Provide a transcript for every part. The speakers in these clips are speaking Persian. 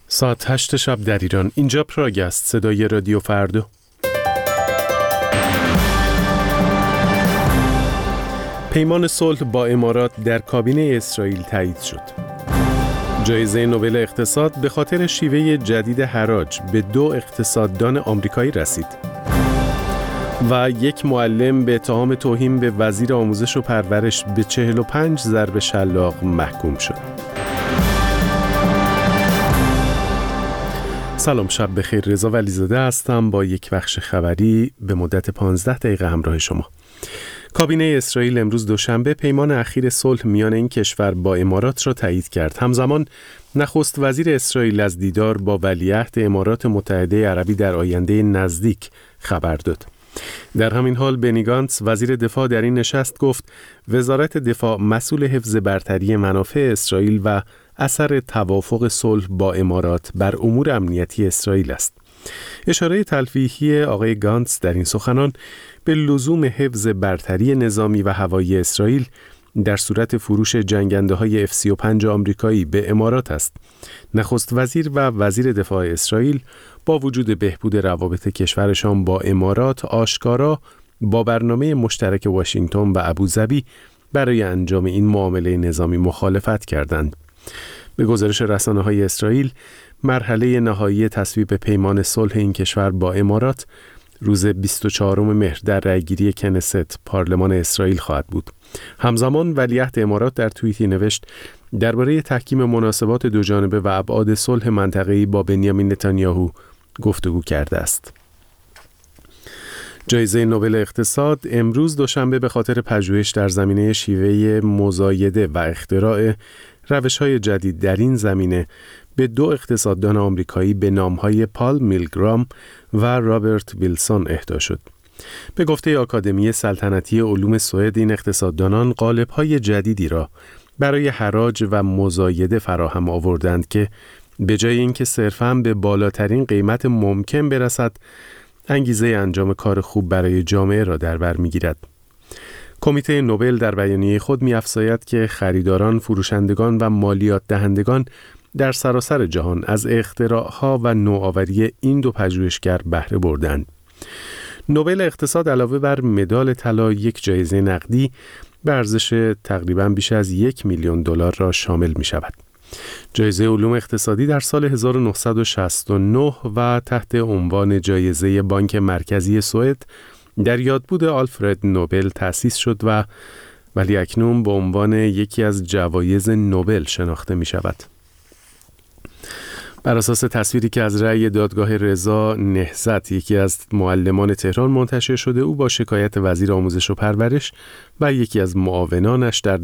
ساعت 8 شب در ایران. اینجا پراگ است، صدای رادیو فردا. پیمان صلح با امارات در کابینه اسرائیل تایید شد. جایزه نوبل اقتصاد به خاطر شیوه جدید حراج به 2 اقتصاددان آمریکایی رسید. و یک معلم به اتهام توهین به وزیر آموزش و پرورش به 45 ضرب شلاق محکوم شد. سلام، شب بخیر. رضا ولیزاده هستم با یک بخش خبری به مدت 15 دقیقه همراه شما. کابینه اسرائیل امروز دوشنبه پیمان اخیر صلح میان این کشور با امارات را تایید کرد. همزمان نخست وزیر اسرائیل از دیدار با ولیعهد امارات متحده عربی در آینده نزدیک خبر داد. در همین حال بنی گانتز وزیر دفاع در این نشست گفت وزارت دفاع مسئول حفظ برتری منافع اسرائیل و اثر توافق صلح با امارات بر امور امنیتی اسرائیل است. اشاره تلفیحی آقای گانتز در این سخنان به لزوم حفظ برتری نظامی و هوایی اسرائیل در صورت فروش جنگنده‌های F-35 آمریکایی به امارات است. نخست وزیر و وزیر دفاع اسرائیل با وجود بهبود روابط کشورشان با امارات آشکارا با برنامه مشترک واشنگتن و ابوظبی برای انجام این معامله نظامی مخالفت کردند. به گزارش رسانه‌های اسرائیل، مرحله نهایی تصویب پیمان صلح این کشور با امارات روز 24 مهر در رأیگیری کنست پارلمان اسرائیل خواهد بود. همزمان ولیعهد امارات در توییتی نوشت درباره تحکیم مناسبات دوجانبه و ابعاد صلح منطقه‌ای با بنیامین نتانیاهو گفتگو کرده است. جایزه نوبل اقتصاد امروز دوشنبه به خاطر پژوهش در زمینه شیوه مزایده و اختراع روش‌های جدید در این زمینه به 2 اقتصاددان آمریکایی به نام‌های پال میلگرام و رابرت ویلسون اهدا شد. به گفته آکادمی سلطنتی علوم سوئد، این اقتصاددانان قالب‌های جدیدی را برای حراج و مزایده فراهم آوردند که به جای اینکه صرفاً به بالاترین قیمت ممکن برسد، انگیزه انجام کار خوب برای جامعه را در بر می‌گیرد. کمیته نوبل در بیانیه خود می‌افزاید که خریداران، فروشندگان و مالیات دهندگان در سراسر جهان از اختراعها و نوآوری این 2 پژوهشگر بهره بردند. نوبل اقتصاد علاوه بر مدال طلا یک جایزه نقدی به ارزش تقریباً بیش از $1,000,000 را شامل می‌شود. جایزه علوم اقتصادی در سال 1969 و تحت عنوان جایزه بانک مرکزی سوئد در یادبود آلفرد نوبل تأسیس شد ولی اکنون به عنوان یکی از جوایز نوبل شناخته می شود. بر اساس تصویری که از رأی دادگاه رضا نهضت، یکی از معلمان تهران، منتشر شده، او با شکایت وزیر آموزش و پرورش و یکی از معاونانش در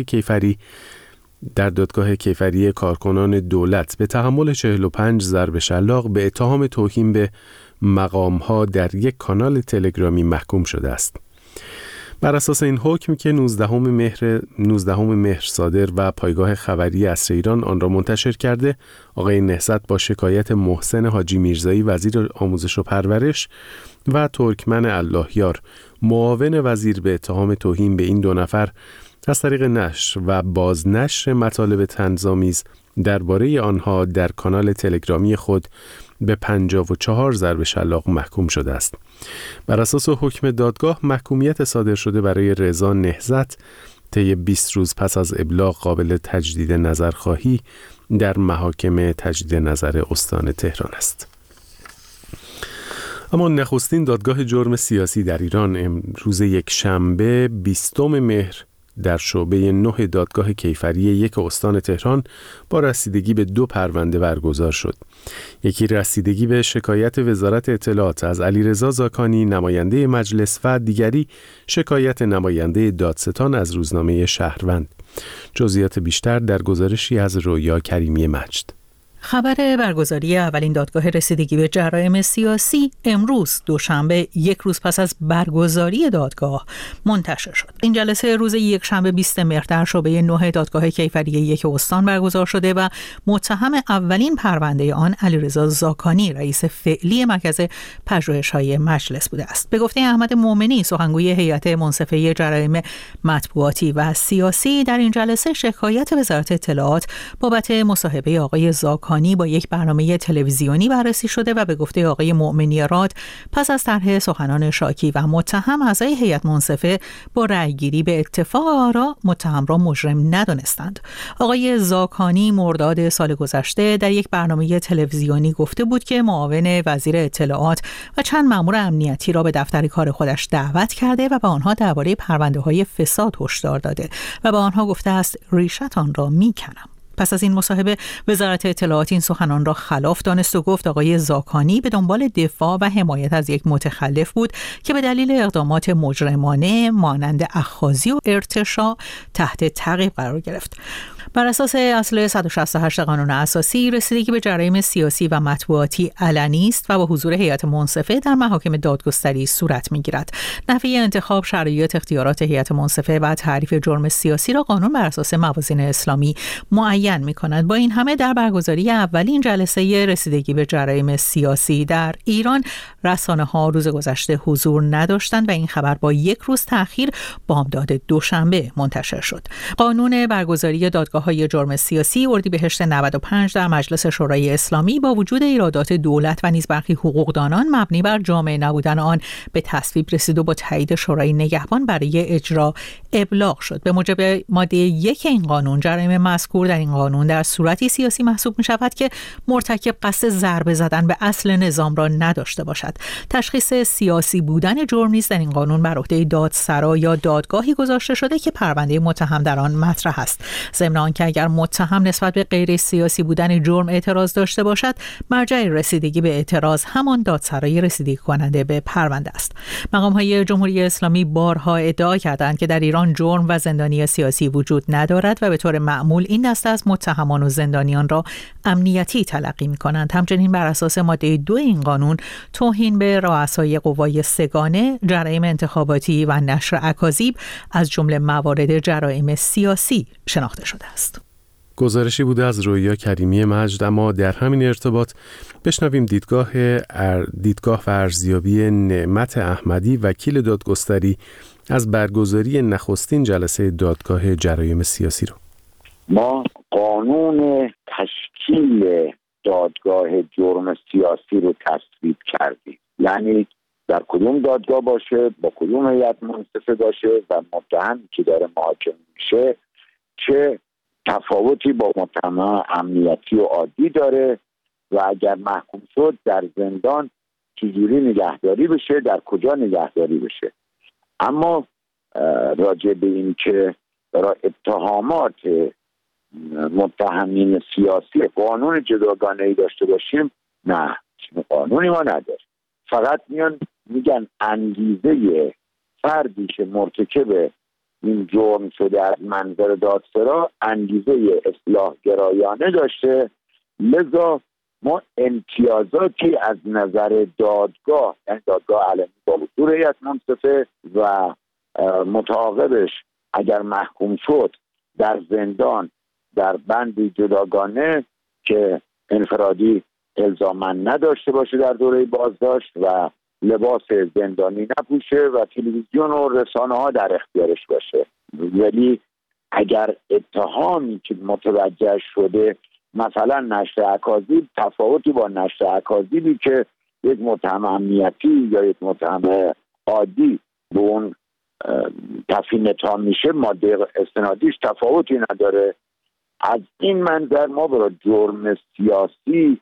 دادگاه کیفری کارکنان دولت به تحمل 45 ضرب شلاق به اتهام توهین به مقام‌ها در یک کانال تلگرامی محکوم شده است. بر اساس این حکم که 19 مهر صادر و پایگاه خبری عصر ایران آن را منتشر کرده، آقای نهضت با شکایت محسن حاجی میرزایی وزیر آموزش و پرورش و ترکمن اللهیار معاون وزیر به اتهام توهین به این 2 نفر از طریق نشر و بازنشر مطالب طنزآمیز درباره آنها در کانال تلگرامی خود به 54 ضرب شلاق محکوم شده است. بر اساس حکم دادگاه، محکومیت صادر شده برای رضا نهضت طی 20 روز پس از ابلاغ قابل تجدید نظرخواهی در محاکم تجدید نظر استان تهران است. اما نخستین دادگاه جرم سیاسی در ایران روز یکشنبه 20 مهر در شعبه 9 دادگاه کیفری 1 استان تهران با رسیدگی به 2 پرونده برگزار شد. یکی رسیدگی به شکایت وزارت اطلاعات از علیرضا زاکانی نماینده مجلس و دیگری شکایت نماینده دادستان از روزنامه شهروند. جزئیات بیشتر در گزارشی از رویا کریمی مجد. خبر برگزاری اولین دادگاه رسیدگی به جرایم سیاسی امروز دوشنبه 1 روز پس از برگزاری دادگاه منتشر شد. این جلسه روز یکشنبه 20 مهر در شعبه 9 دادگاه کیفری 1 استان برگزار شده و متهم اولین پرونده آن علیرضا زاکانی رئیس فعلی مرکز پژوهش‌های مجلس بوده است. به گفته احمد مومنی سخنگوی هیئت منصفه جرایم مطبوعاتی و سیاسی، در این جلسه شکایت وزارت اطلاعات بابت مصاحبه آقای زاکانی زاکانی با یک برنامه تلویزیونی بررسی شده و به گفته آقای مؤمنی راد پس از طرح سخنان شاکی و متهم اعضای هیئت منصفه با رأیگیری به اتفاق آرا متهم را مجرم ندانستند. آقای زاکانی مرداد سال گذشته در یک برنامه تلویزیونی گفته بود که معاون وزیر اطلاعات و چند مأمور امنیتی را به دفتر کار خودش دعوت کرده و به آنها درباره پرونده‌های فساد هشدار داده و به آنها گفته است ریشتان را میکنم. پس از این مصاحبه وزارت اطلاعات این سخنان را خلاف دانست و گفت آقای زاکانی به دنبال دفاع و حمایت از یک متخلف بود که به دلیل اقدامات مجرمانه مانند اخاذی و ارتشاء تحت تعقیب قرار گرفت. بر اساس اصل 168 قانون اساسی رسیدگی به جرایم سیاسی و مطبوعاتی علنی است و با حضور هیئت منصفه در محاکم دادگستری صورت می‌گیرد. نحوه انتخاب، شرایط، اختیارات هیئت منصفه و تعریف جرم سیاسی را قانون بر اساس موازین اسلامی معین می‌کند. با این همه در برگزاری اولین جلسه رسیدگی به جرایم سیاسی در ایران رسانه‌ها روز گذشته حضور نداشتند و این خبر با یک روز تأخیر بامداد دوشنبه منتشر شد. قانون برگزاری دادگاه‌های جرم سیاسی اردیبهشت 95 در مجلس شورای اسلامی با وجود ایرادات دولت و نیز برخی حقوقدانان مبنی بر جامع نبودن آن به تصویب رسید و با تایید شورای نگهبان برای اجرا ابلاغ شد. به موجب ماده 1 این قانون جرایم مذکور در این قانون در صورتی سیاسی محسوب می‌شود که مرتکب قصد ضربه زدن به اصل نظام را نداشته باشد. تشخیص سیاسی بودن جرم نیز در این قانون بر عهده دادسرا یا دادگاهی گذاشته شده که پرونده متهم در آن مطرح است. ضمن آنکه اگر متهم نسبت به غیر سیاسی بودن جرم اعتراض داشته باشد، مرجع رسیدگی به اعتراض همان دادسرای رسیدگی کننده به پرونده است. مقام‌های جمهوری اسلامی بارها ادعا کردند که در ایران جرم و زندانی سیاسی وجود ندارد و به طور معمول این دسته از متهمان و زندانیان را امنیتی تلقی می‌کنند. همچنین بر اساس ماده 2 این قانون توهین به رؤسای قوای سگانه، جرایم انتخاباتی و نشر اکاذیب از جمله موارد جرایم سیاسی شناخته شده است. گزارشی بوده از رویا کریمی مجد. اما در همین ارتباط بشنویم دیدگاه و ارزیابی نعمت احمدی وکیل دادگستری از برگزاری نخستین جلسه دادگاه جرایم سیاسی رو. ما قانون تشکیل دادگاه جرم سیاسی رو تصویب کردیم، یعنی در کدوم دادگاه باشه، با کدوم هیئت منصفه باشه و متهم که داره محاکمه میشه چه تفاوتی با متهم امنیتی و عادی داره و اگر محکوم شد در زندان چجوری نگهداری بشه، در کجا نگهداری بشه. اما راجع به این که برای اتهامات متهمین سیاسی قانون جداگانه‌ای داشته باشیم، نه، قانونی ما نداره. فقط میگن انگیزه فردی که مرتکب این جرم شده از منظر دادسرا انگیزه اصلاح گرایانه داشته، لذا ما امتیازاتی از نظر دادگاه، یعنی دادگاه علنی با حضور هیئت منصفه و متعاقبش اگر محکوم شد در زندان در بندی جداگانه که انفرادی الزاما نداشته باشه در دوره بازداشت و لباس زندانی نپوشه و تلویزیون و رسانه ها در اختیارش باشه. ولی اگر اتهامی که متوجه شده مثلا نشر اکاذیب، تفاوتی با نشر اکاذیبی که یک متهم امنیتی یا یک متهم عادی به اون تفهیم اتهام میشه، ماده استنادیش تفاوتی نداره. از این منظر ما برای جرم سیاسی،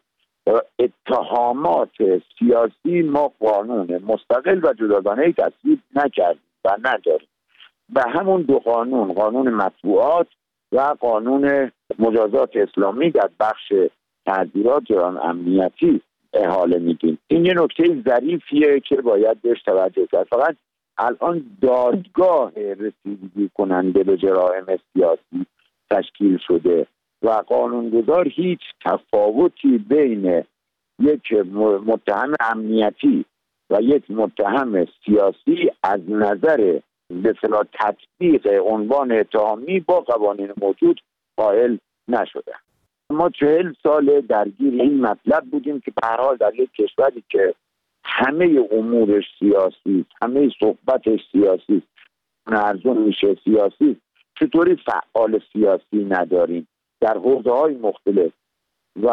اتهامات سیاسی ما قانون مستقل و جداگانه‌ای تصویب نکردیم و نداریم. به همون دو قانون، قانون مطبوعات و قانون مجازات اسلامی در بخش تعزیرات جرائم امنیتی احاله میدیم. این یه نکته ظریفیه که باید بهش توجه کرد. فقط الان دادگاه رسیدگی کننده به جرائم سیاسی تشکیل شده و قانونگذار هیچ تفاوتی بین یک متهم امنیتی و یک متهم سیاسی از نظر به اصطلاح تطبیق عنوان اتهامی با قوانین موجود قائل نشده. ما 40 سال درگیر این مطلب بودیم که به هر حال در یک کشوری که همه امورش سیاسی، همه صحبتش سیاسی، ارزون میشه سیاسی، چطوری فعال سیاسی نداریم در حوزه‌های مختلف و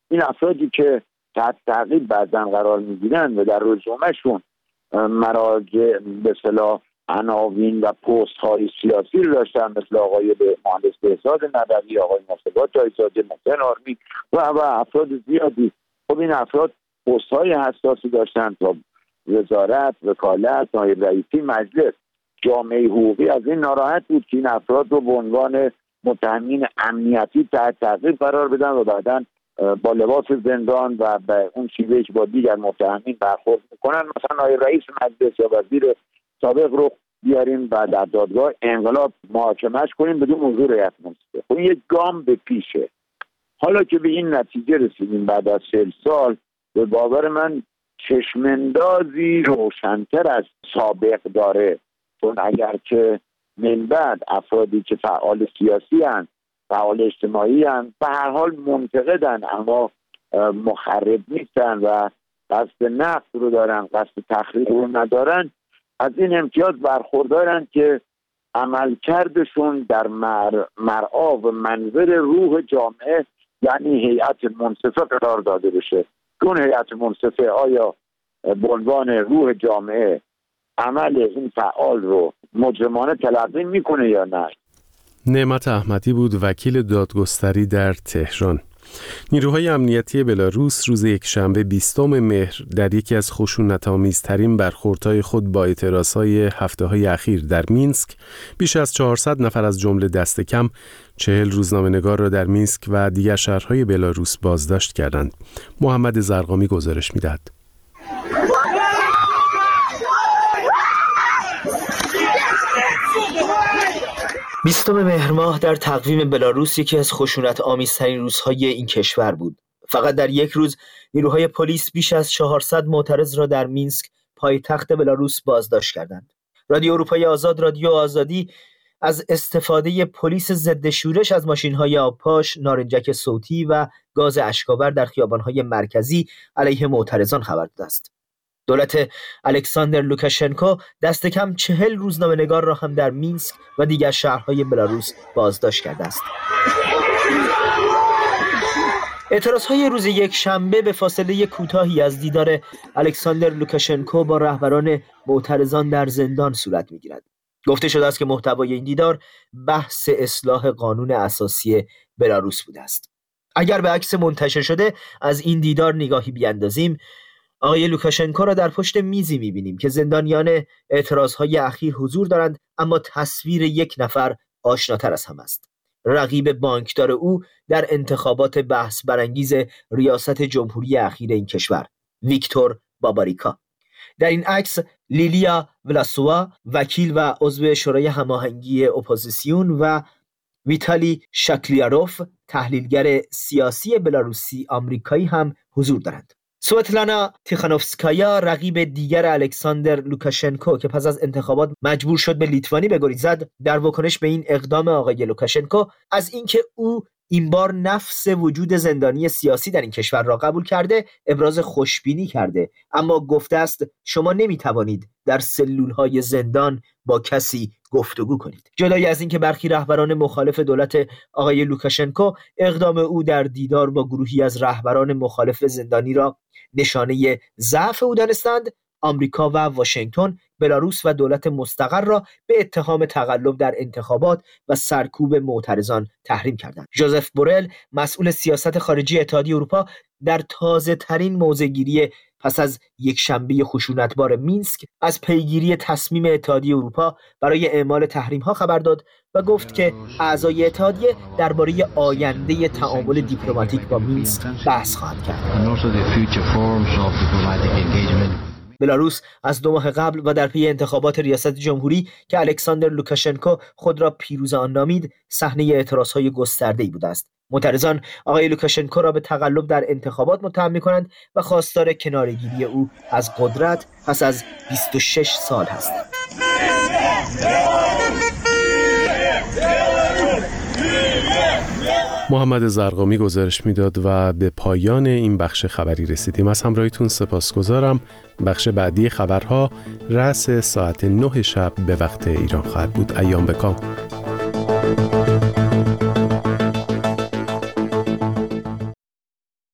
این افرادی که تحت تعقیب بعضا قرار میگیرن و در رزومهشون مراجع به اصطلاح عناوین و پست های سیاسی رو داشتن، مثل آقای مهندس بهزاد نبوی، آقای مصطفی جایزاده، محسن آرمی و افراد زیادی. خب این افراد پست های حساسی داشتن تا وزارت، وکالت، نایب رئیسی مجلس. جامعه حقوقی از این ناراحت بود که این افراد رو به عنوان متهمین امنیتی تحت تعقیب قرار بدن و بعداً با لباس زندان و به اون شیوهی که با دیگر متهمین برخورد میکنن، مثلا نایب رئیس مجلس یا وزیر سابق رو بیاریم و در دادگاه انقلاب محاکمهش کنیم بدون حضور هیئت منصفه. خب یک گام به پیشه. حالا که به این نتیجه رسیدیم بعد از 40 سال، به باور من چشماندازی روشن‌تر از سابق داره. چون اگر که من بعد افرادی که فعال سیاسی هستند، فعال اجتماعی هستند، به هر حال منتقدن اما مخرب نیستن و قصد نقد رو دارن، قصد تخریب رو ندارن، از این امتیاز برخوردارن که عملکردشون در مرعا و منظر روح جامعه یعنی هیئت منصفه قرار داده بشه. چون هیئت منصفه آیا به عنوان روح جامعه عمل این فعال رو مجرمانه تلقی میکنه یا نه؟ نعمت احمدی بود، وکیل دادگستری در تهران. نیروهای امنیتی بلاروس روز یکشنبه 20 مهر در یکی از خشونت‌آمیزترین برخوردهای خود با اعتراضهای هفته‌های اخیر در مینسک بیش از 400 نفر از جمله دست کم 40 روزنامه‌نگار را در مینسک و دیگر شهرهای بلاروس بازداشت کردند. محمد زرقامی گزارش می‌دهد. 20 مهر ماه در تقویم بلاروس یکی از خشونت‌آمیزترین روزهای این کشور بود. فقط در یک روز نیروهای پلیس بیش از 400 معترض را در مینسک پایتخت بلاروس بازداشت کردند. رادیو اروپای آزاد، رادیو آزادی از استفاده پلیس ضد شورش از ماشین‌های آبپاش، نارنجک صوتی و گاز اشک‌آور در خیابان‌های مرکزی علیه معترضان خبر داده است. دولت الکساندر لوکاشنکو دست کم 40 روزنامه‌نگار را هم در مینسک و دیگر شهرهای بلاروس بازداشت کرده است. اعتراضهای روز یکشنبه به فاصله کوتاهی از دیدار الکساندر لوکاشنکو با رهبران معترضان در زندان صورت می‌گیرد. گفته شده است که محتوای این دیدار بحث اصلاح قانون اساسی بلاروس بوده است. اگر به عکس منتشر شده از این دیدار نگاهی بیاندازیم، آقای لوکاشنکو را در پشت میزی می‌بینیم که زندانیان اعتراضهای اخیر حضور دارند، اما تصویر یک نفر آشناتر از هم است. رقیب بانکدار او در انتخابات بحث برانگیز ریاست جمهوری اخیر این کشور، ویکتور باباریکا. در این عکس لیلیا ولاسووا، وکیل و عضو شورای هماهنگی اپوزیسیون، و ویتالی شاکلیاروف، تحلیلگر سیاسی بلاروسی آمریکایی هم حضور دارند. سوتلانا تیخانوفسکایا، رقیب دیگر الکساندر لوکاشنکو که پس از انتخابات مجبور شد به لیتوانی بگریزد، در واکنش به این اقدام آقای لوکاشنکو از اینکه او این بار نفس وجود زندانی سیاسی در این کشور را قبول کرده، ابراز خوشبینی کرده، اما گفته است شما نمیتوانید در سلولهای زندان با کسی گفتگو کنید. جدای از اینکه برخی رهبران مخالف دولت آقای لوکاشنکو اقدام او در دیدار با گروهی از رهبران مخالف زندانی را نشانه ضعف او دانستند، آمریکا و واشنگتن بلاروس و دولت مستقر را به اتهام تقلب در انتخابات و سرکوب معترضان تحریم کردند. ژوزف بورل، مسئول سیاست خارجی اتحادیه اروپا، در تازه ترین موضع‌گیری پس از یک شنبه خشونتبار مینسک از پیگیری تصمیم اتحادیه اروپا برای اعمال تحریم‌ها خبر داد و گفت که اعضای اتحادیه درباره آینده تعامل دیپلماتیک با مینسک بحث خواهند کرد. بلاروس از 2 ماه قبل و در پی انتخابات ریاست جمهوری که الکساندر لوکاشنکو خود را پیروز آن نامید، صحنه اعتراضهای گسترده‌ای بوده است. معترضان آقای لوکاشنکو را به تقلب در انتخابات متهم می‌کنند و خواستار کناره‌گیری او از قدرت پس از 26 سال هستند. محمد زرقامی گزارش میداد و به پایان این بخش خبری رسیدیم. از همراهیتون سپاسگزارم. بخش بعدی خبرها رأس ساعت 9 شب به وقت ایران خواهد بود. ایام بکام.